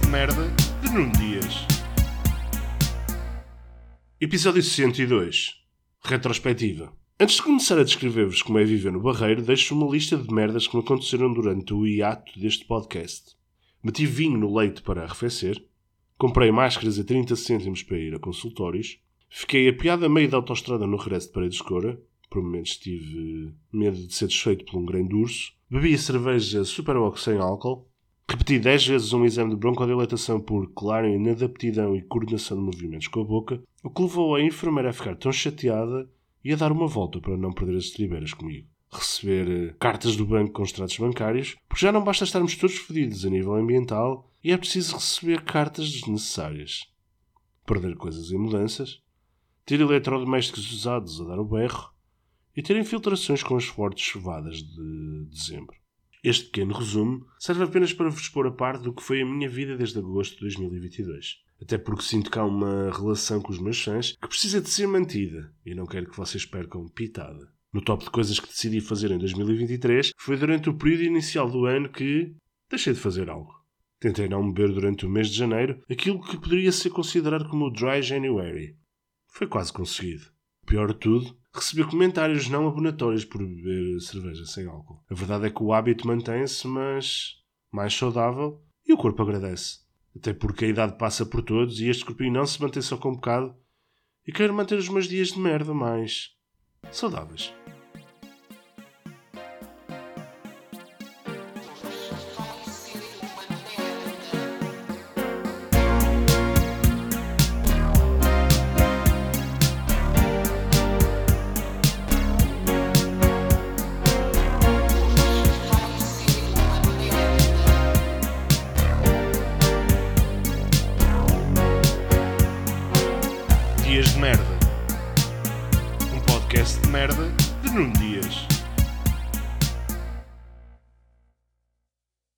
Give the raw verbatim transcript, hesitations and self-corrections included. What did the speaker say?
de merda de Nuno Dias. Episódio sessenta e dois. Retrospectiva. Antes de começar a descrever-vos como é viver no Barreiro, deixo uma lista de merdas que me aconteceram durante o hiato deste podcast. Meti vinho no leite para arrefecer. Comprei máscaras a trinta cêntimos para ir a consultórios. Fiquei apiado a meio da autoestrada no regresso de Paredes de Coura. Por momentos tive medo de ser desfeito por um grande urso. Bebi a cerveja Superbox sem álcool. Repeti dez vezes um exame de broncodilatação por claro inadaptidão e coordenação de movimentos com a boca, o que levou a enfermeira a ficar tão chateada e a dar uma volta para não perder as estribeiras comigo. Receber uh, cartas do banco com extratos bancários, porque já não basta estarmos todos fodidos a nível ambiental e é preciso receber cartas desnecessárias. Perder coisas em mudanças, ter eletrodomésticos usados a dar o berro e ter infiltrações com as fortes chuvadas de dezembro. Este pequeno resumo serve apenas para vos pôr a par do que foi a minha vida desde agosto de dois mil e vinte e dois. Até porque sinto que há uma relação com os meus fãs que precisa de ser mantida e não quero que vocês percam pitada. No top de coisas que decidi fazer em dois mil e vinte e três foi durante o período inicial do ano que deixei de fazer algo. Tentei não beber durante o mês de janeiro aquilo que poderia ser considerado como o Dry January. Foi quase conseguido. Pior de tudo, recebi comentários não abonatórios por beber cerveja sem álcool. A verdade é que o hábito mantém-se, mas mais saudável, e o corpo agradece. Até porque a idade passa por todos e este corpinho não se mantém só com um bocado, e quero manter os meus dias de merda mais saudáveis. Dias de merda. Um podcast de merda de Nuno Dias.